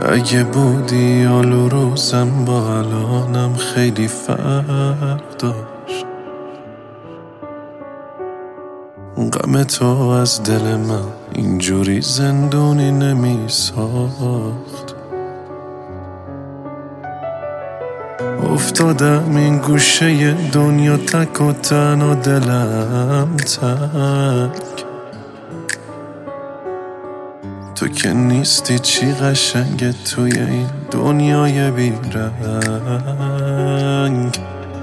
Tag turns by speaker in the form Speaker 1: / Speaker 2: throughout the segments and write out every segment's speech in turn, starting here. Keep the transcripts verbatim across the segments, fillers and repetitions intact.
Speaker 1: اگه بودی آلو روزم با الانم خیلی فرق داشت. غم تو از دل من اینجوری زندونی نمی ساخت. افتادم این گوشه دنیا تک و تنها دلم تک. تو که نیستی چی قشنگه توی این دنیای بیرنگ.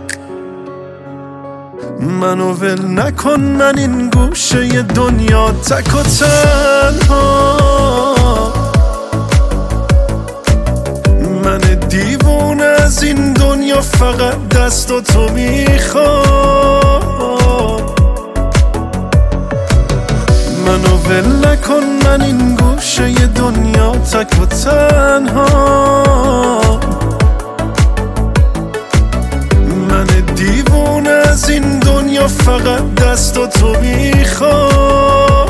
Speaker 1: منو ول نکن، من این گوشه دنیا تک و تنها. من دیوونه از این دنیا فقط دست و تو میخوام. منو ول نکن، من این گوشه دنیا تک و تنها. من دیوونه از این دنیا فقط دست و تو میخوام.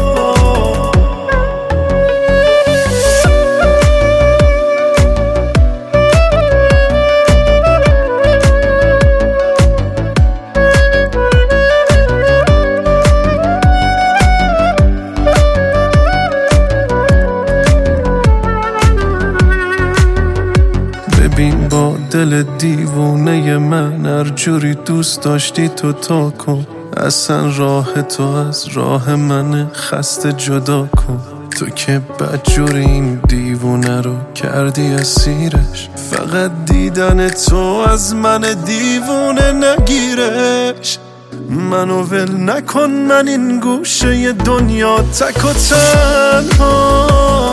Speaker 1: ببین با دل دیوونه من هر جوری دوست داشتی تو تا کن. اصلا راه تو از راه من خسته جدا کن. تو که بدجوری این دیوونه رو کردی اسیرش. فقط دیدن تو از من دیوونه نگیرش. منو ول نکن، من این گوشه دنیا تک و تنها.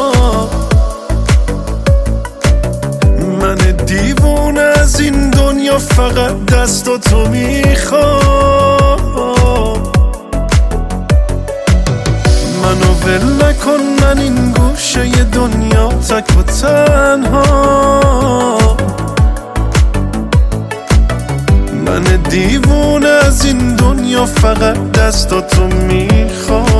Speaker 1: من دیوونه از این دنیا فقط دست و تو میخوام. منو ول نکن، من این گوشه دنیا تک و تنها. من دیوونه از این دنیا فقط دست و تو میخوام.